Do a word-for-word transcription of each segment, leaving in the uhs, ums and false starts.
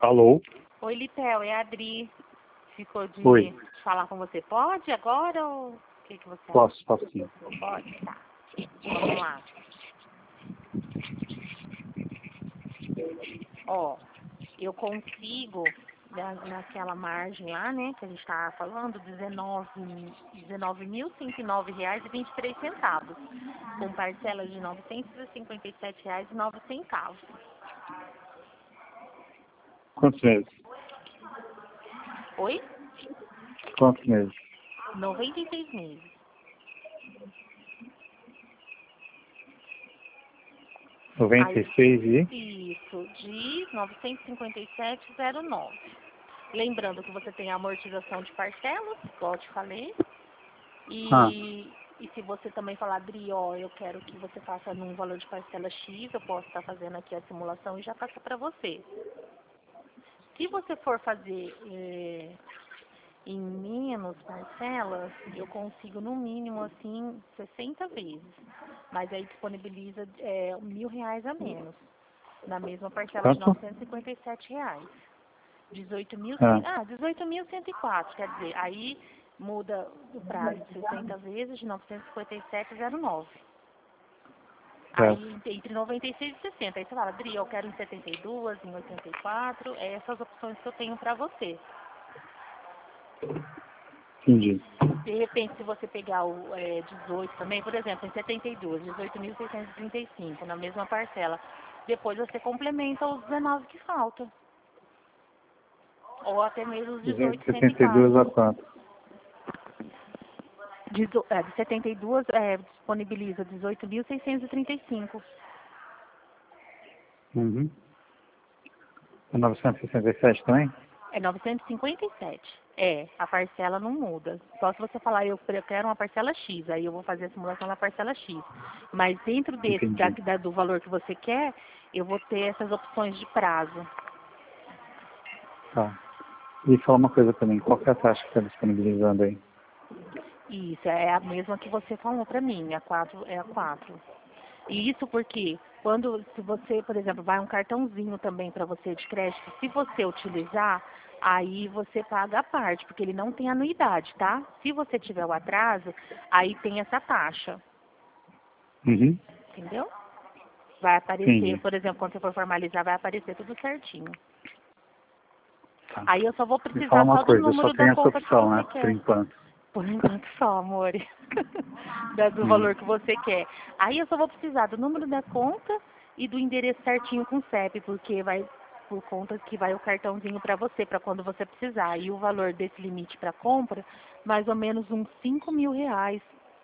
Alô? Oi, Litel, é a Adri. Ficou de Oi. falar com você. Pode agora ou o que, que você acha? Posso, posso sim. Pode, tá. Vamos lá. Ó, eu consigo, na- naquela margem lá, né, que a gente tá falando, dezenove mil cento e nove reais e vinte e três centavos, com parcela de novecentos e cinquenta e sete reais e nove centavos. Quantos meses? Oi? Quantos meses? noventa e seis meses. noventa e seis e... Isso, de novecentos e cinquenta e sete reais e zero nove. Lembrando que você tem a amortização de parcelas, igual eu te falei. E, Ah. e se você também falar, Adri, ó, eu quero que você faça num valor de parcela X, eu posso estar fazendo aqui a simulação e já passa para você. Se você for fazer é, em menos parcelas, eu consigo no mínimo, assim, sessenta vezes. Mas aí disponibiliza é, mil reais a menos. Na mesma parcela de Quanto? novecentos e cinquenta e sete reais. dezoito mil, Ah. ah, dezoito mil cento e quatro, quer dizer, aí muda o prazo de sessenta vezes de novecentos e cinquenta e sete reais e zero nove. Aí entre noventa e seis e sessenta. Aí você fala, Adri, eu quero em setenta e dois, em oitenta e quatro, é essas opções que eu tenho para você. Entendi. De repente, se você pegar o é, dezoito também, por exemplo, em setenta e dois, dezoito mil seiscentos e trinta e cinco, na mesma parcela, depois você complementa os dezenove que faltam. Ou até mesmo os dezoito mil cento e setenta e dois a quatro. quanto? Dezo- é, de setenta e dois é, disponibiliza dezoito mil seiscentos e trinta e cinco. Uhum. novecentos e sessenta e sete também? É novecentos e cinquenta e sete. É, a parcela não muda. Só se você falar, eu pre- quero uma parcela X, aí eu vou fazer a simulação da parcela X. Mas dentro desse, da, Entendi. da- do valor que você quer, eu vou ter essas opções de prazo. Tá. E fala uma coisa também, qual que é a taxa que está disponibilizando aí? Isso, é a mesma que você falou pra mim, a quatro é a quatro. E isso porque quando, se você, por exemplo, vai um cartãozinho também para você de crédito, se você utilizar, aí você paga a parte, porque ele não tem anuidade, tá? Se você tiver o atraso, aí tem essa taxa, Uhum. entendeu? Vai aparecer, Entendi. por exemplo, quando você for formalizar, vai aparecer tudo certinho. Tá. Aí eu só vou Me fala precisar uma só do coisa, só número da tem essa conta que opção, você né, por quer. enquanto. Por enquanto só, amor. Da- do Hum. valor que você quer. Aí eu só vou precisar do número da conta e do endereço certinho com C E P, porque vai por conta que vai o cartãozinho para você, para quando você precisar. E o valor desse limite para compra, mais ou menos uns cinco mil reais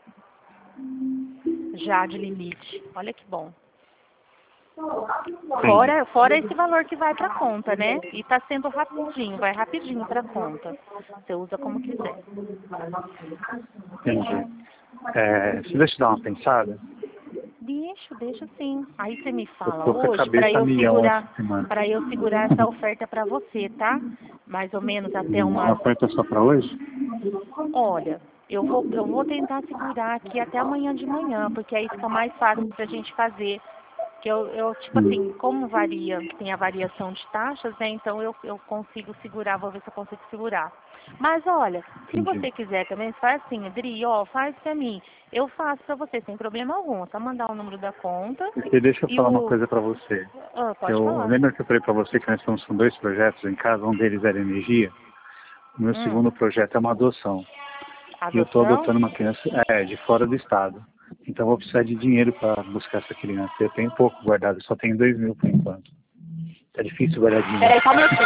já de limite. Olha que bom. Entendi. Fora, fora esse valor que vai para conta, né? E tá sendo rapidinho, vai rapidinho para conta. Você usa como quiser. Entendi. É, você deixa eu dar uma pensada? Deixa, deixa sim. Aí você me Eu fala tô com a hoje para cabeça a eu milhão essa segurar, semana. para eu segurar essa oferta para você, tá? Mais ou menos até Hum, a umas. oferta é só para hoje? Olha, eu vou, eu vou tentar segurar aqui até amanhã de manhã, porque aí fica mais fácil pra gente fazer. Que eu, eu tipo Hum. assim, como varia, tem a variação de taxas, né? Então eu, eu consigo segurar, vou ver se eu consigo segurar. Mas olha, se Entendi. você quiser também, faz assim, Adri, ó, faz pra mim. Eu faço pra você, sem problema algum. Só mandar o número da conta Porque deixa eu e falar uma o. coisa para você. Ah, pode Eu falar. lembro que eu falei para você que nós estamos com dois projetos em casa, um deles era energia. O meu Hum, segundo projeto é uma adoção. E eu estou adoção? adotando uma criança é, de fora do estado. Então eu vou precisar de dinheiro para buscar essa criança. Eu tenho pouco guardado, eu só tenho dois mil por enquanto. Tá difícil guardar dinheiro. Peraí, só um minutinho.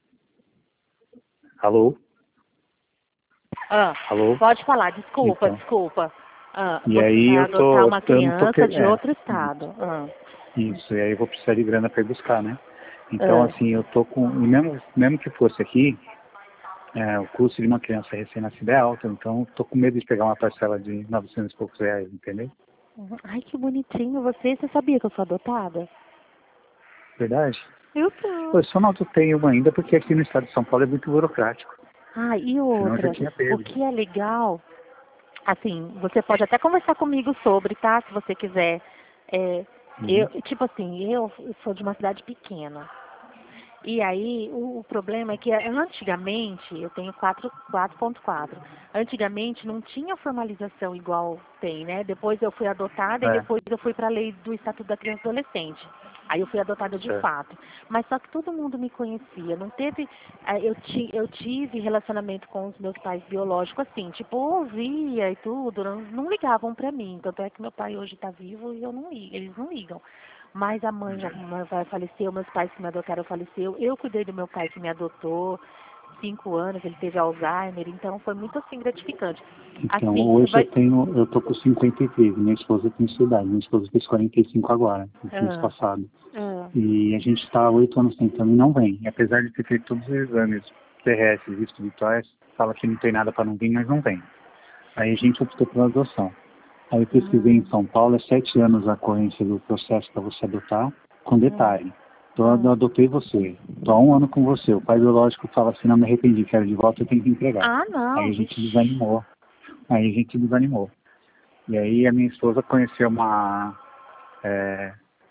Alô? Ah, Alô? pode falar, desculpa, Então. desculpa. Ah, E você aí vai eu adotar tô. uma Eu não tô que... criança de É, outro isso. estado. Ah, Isso, e aí eu vou precisar de grana para ir buscar, né? Então, ah. assim, eu tô com. E mesmo, mesmo que fosse aqui, é, o custo de uma criança recém-nascida é alto, então eu tô com medo de pegar uma parcela de novecentos e poucos reais, entendeu? Uhum. Ai, que bonitinho você. Você sabia que eu sou adotada? Verdade? Eu Pô, tô. eu só não tenho uma ainda porque aqui no estado de São Paulo é muito burocrático. Ah, e Senão eu já outra, tinha o pego. que é legal, assim, você pode até conversar comigo sobre, tá? Se você quiser. É, eu, Uhum. tipo assim, eu sou de uma cidade pequena. E aí, o, o problema é que antigamente, eu tenho quatro ponto quatro, antigamente não tinha formalização igual tem, né? Depois eu fui adotada e É, depois eu fui para a lei do Estatuto da Criança e do Adolescente. Aí eu fui adotada de certo. fato. Mas só que todo mundo me conhecia. Não teve. eh, Eu, ti, eu tive relacionamento com os meus pais biológicos assim, tipo, ouvia e tudo, não, não ligavam para mim. Tanto é que meu pai hoje está vivo e eu não ligo, eles não ligam. Mas a mãe já já faleceu, meus pais que me adotaram faleceu. Eu cuidei do meu pai que me adotou, cinco anos, ele teve Alzheimer, então foi muito assim gratificante. Então, Assim, hoje eu vai. tenho, eu tô com cinquenta e três, minha esposa tem sua idade, minha esposa fez quarenta e cinco agora, no mês Ah, passado. ah, E a gente está há oito anos tentando e não vem. E apesar de ter feito todos os exames terrestres e espirituais, fala que não tem nada para não vir, mas não vem. Aí a gente optou pela adoção. Aí eu pesquisei em hum, São Paulo, é sete anos a ocorrência do processo para você adotar, com hum, detalhe. Então eu hum. adotei você, estou há um ano com você, o pai biológico fala assim, não me arrependi, quero de volta, eu tenho que entregar. Ah, Aí não, a gente vixe. desanimou, aí a gente desanimou. E aí a minha esposa conheceu uma é,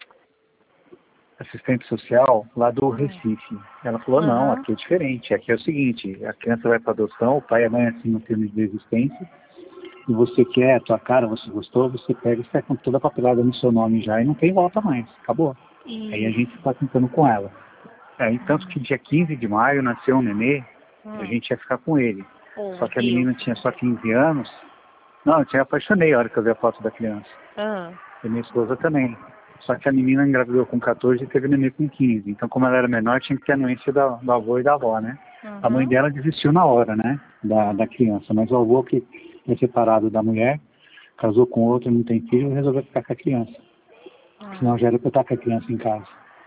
assistente social lá do Hum, Recife. Ela falou, não, aham. aqui é diferente, aqui é o seguinte, a criança vai para adoção, o pai e a mãe assinam um termo de desistência, e você quer a tua cara, você gostou, você pega e sai com toda a papelada no seu nome já e não tem volta mais, acabou. Aí a gente Isso. está tentando com ela. Aí, tanto que dia quinze de maio nasceu um nenê, a Hum. gente ia ficar com ele. Oh, Só meu que a Deus. menina tinha só quinze anos. Não, eu tinha apaixonei a hora que eu vi a foto da criança. Ah, E minha esposa também. Só que a menina engravidou com quatorze e teve nenê com quinze. Então, como ela era menor, tinha que ter a anuência da, do avô e da avó, né? A mãe uhum. dela desistiu na hora, né? Da, da criança. Mas o avô, que é separado da mulher, casou com outro, não tem filho, e resolveu ficar com a criança. Senão Ah. já era pra eu estar com a criança em casa.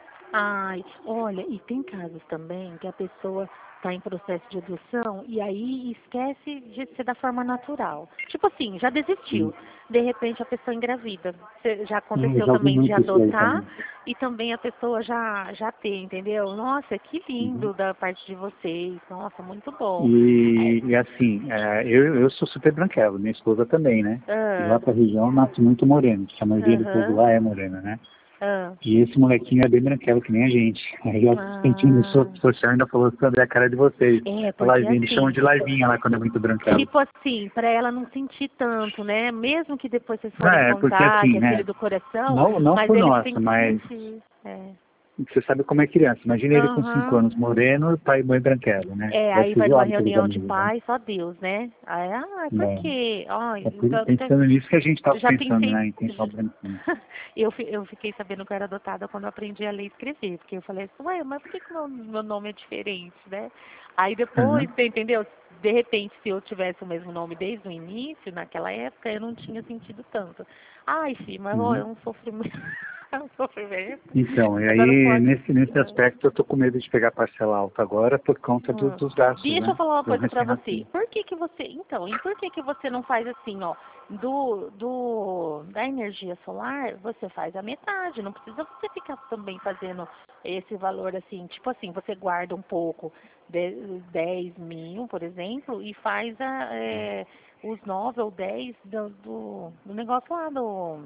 Ai, olha, e tem casos também que a pessoa está em processo de adoção e aí esquece de ser da forma natural. Tipo assim, já Sim. desistiu. De repente a pessoa engravida. Cê- Já Hum, eu aconteceu já ouvi também de muito isso aí adotar também. e também a pessoa já já ter, entendeu? Nossa, que Uhum. lindo da parte de vocês. Nossa, muito bom. É, E, e assim, é, eu, eu sou super branquelo, minha esposa também, né? E lá ah, pra região nasce muito moreno, porque a maioria do povo aham, lá é morena, né? ah, E esse molequinho é bem branquelo, que nem a gente. Aí a assistente no so- ah. social ainda falou sobre a cara de vocês. É, A porque Laivinha, eles chamam assim, de Laivinha lá quando é muito branquelo. tipo assim, para ela não sentir tanto, né? Mesmo que depois vocês forem É, porque contar que assim, é filho né? do coração, Não, não mas por eles nós, têm que mas sentir. É. você sabe como é criança. Imagina ele com cinco Aham. anos, moreno, pai e mãe branquelo, né? É, Vai aí ser vai numa zoado pelos reunião de amigos, né? pai, só Deus, né? Aí, ah, por É, quê? Ai, é por- então, então, pensando nisso que a gente estava já pensando, pensei. né? Em tentar o branquinho. Eu, fi- eu fiquei sabendo que eu era adotada quando eu aprendi a ler e escrever, porque eu falei assim, ué, mas por que, que meu, meu nome é diferente, né? Aí depois, Uhum. você entendeu? De repente, se eu tivesse o mesmo nome desde o início, naquela época, eu não tinha sentido tanto. Ai, filho, mas ó, é Uhum. um sofrimento. É um sofrimento. Então, e Agora não aí pode. nesse, nesse aspecto eu tô com medo de pegar parcela alta agora por conta do- Hum. dos gastos, Deixa eu né? falar uma Do coisa pra você. recém-nascido. Por que que você, então, e por que que você não faz assim, ó, do, do, da energia solar, você faz a metade, não precisa você ficar também fazendo esse valor assim, tipo assim, você guarda um pouco, de, dez mil, por exemplo, e faz a, é, os nove ou dez do, do, do negócio lá, do,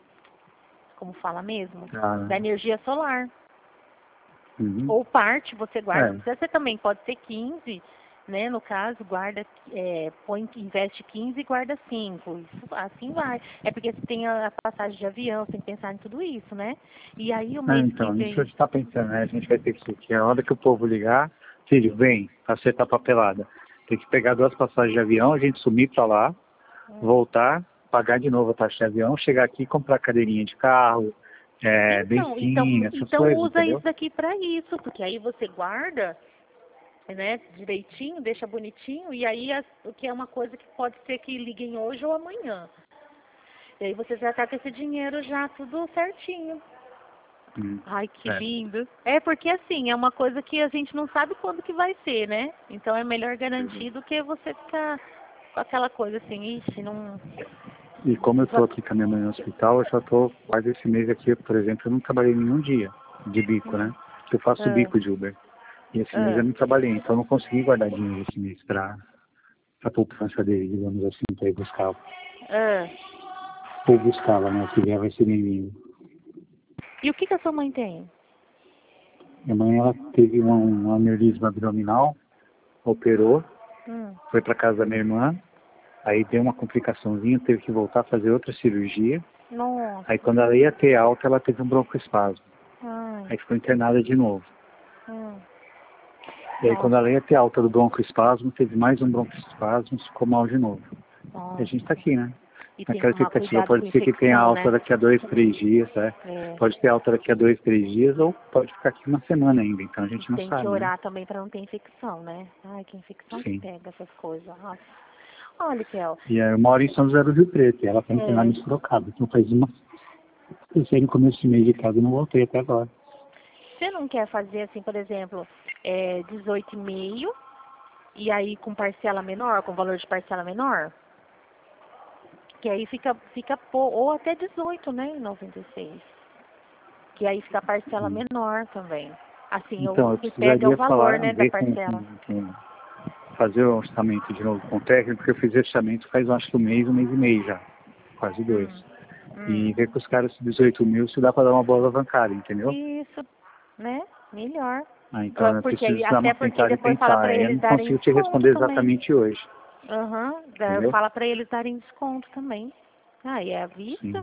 como fala mesmo, Ah, da energia solar. uhum. Ou parte você guarda, não É, precisa ser também, pode ser quinze, né? No caso, guarda, é, põe, investe quinze e guarda cinco. Isso, assim vai. É porque você tem a passagem de avião, você tem que pensar em tudo isso, né? E aí o é, mês que então, isso a vem. gente tá pensando, né? A gente vai ter que, que a hora que o povo ligar, filho, vem, acertar a papelada. Tem que pegar duas passagens de avião, a gente sumir pra lá, Hum. voltar, pagar de novo a taxa de avião, chegar aqui e comprar cadeirinha de carro, é, Então, então, benzina, essas então coisas, usa isso entendeu? daqui para isso, porque aí você guarda, né, direitinho, deixa bonitinho, e aí as- o que é uma coisa que pode ser que liguem hoje ou amanhã. E aí você já tá com esse dinheiro já tudo certinho. Hum, Ai, que é. lindo. É porque assim, é uma coisa que a gente não sabe quando que vai ser, né? Então é melhor garantir do que você ficar com aquela coisa assim, ixi, não. E como eu estou aqui com a minha mãe no hospital, eu já estou quase esse mês aqui, por exemplo, eu não trabalhei nenhum dia de bico, Hum. né? Eu faço Ah, bico de Uber. E esse mês eu ah, não trabalhei, então eu não consegui guardar dinheiro esse mês para a poupança dele, digamos assim, para ir buscar. ah. Ou buscá-la, né? Se vier vai ser bem-vindo. E o que que a sua mãe tem? Minha mãe, ela teve um, um aneurisma abdominal, operou, Hum. foi para casa da minha irmã, aí deu uma complicaçãozinha, teve que voltar a fazer outra cirurgia. Nossa. Aí quando ela ia ter alta, ela teve um broncoespasmo. Ai. Aí ficou internada de novo. Hum. E aí Nossa. quando ela ia ter alta do broncoespasmo, teve mais um broncoespasmo, ficou mal de novo. Nossa. E a gente tá aqui, né? E tem que Naquela tomar expectativa, cuidado pode com ser que tenha infecção, alta né? daqui a dois, três dias, né? É. Pode ter alta daqui a dois, três dias, ou pode ficar aqui uma semana ainda, então a E gente não tem sabe, que né? orar também para não ter infecção, né? Ai, que infecção que Sim. pega essas coisas. Nossa. Olha, Kel. E aí eu moro em São José do Rio Preto, e ela tá internada É. em Sorocaba. Então faz uma... Eu saí no começo de mês de casa e não voltei até agora. Você não quer fazer assim, por exemplo, é, dezoito e meio e aí com parcela menor, com valor de parcela menor? Que aí fica, fica pou- ou até dezoito, né, em noventa e seis. Que aí fica a parcela Hum. menor também. Assim, Então, o eu que pega é o precisaria valor, falar, né, da ver com, parcela. com, com fazer o orçamento de novo com o técnico, porque eu fiz orçamento faz acho que um mês, um mês e meio já. Quase dois. Hum, hum. E ver com os caras dezoito mil se dá pra dar uma boa alavancada, entendeu? Isso, né? Melhor. Ah, então eu Porque preciso aí, dar uma até porque sentada e depois fala pensar. pra Eu eles não darem consigo te desconto responder também. exatamente hoje, Aham, da- entendeu? fala pra eles darem desconto também. Ah, e é à vista, Sim.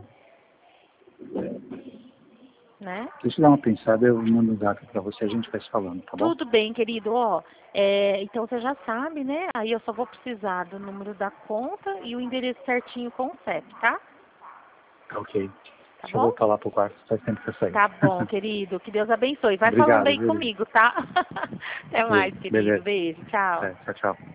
né? Deixa eu dar uma pensada, eu mando um zap pra você, a gente vai se falando, tá bom? Tudo bem, querido, ó. É, então você já sabe, né? Aí eu só vou precisar do número da conta e o endereço certinho com o C E P, tá? Tá ok. Tá Deixa eu bom? voltar lá pro quarto, faz tempo que eu saí. Tá bom, querido. Que Deus abençoe. Vai falando Obrigado, aí viu? comigo, tá? Até Ok, mais, querido. beleza. Beijo. Tchau. É, tchau, tchau.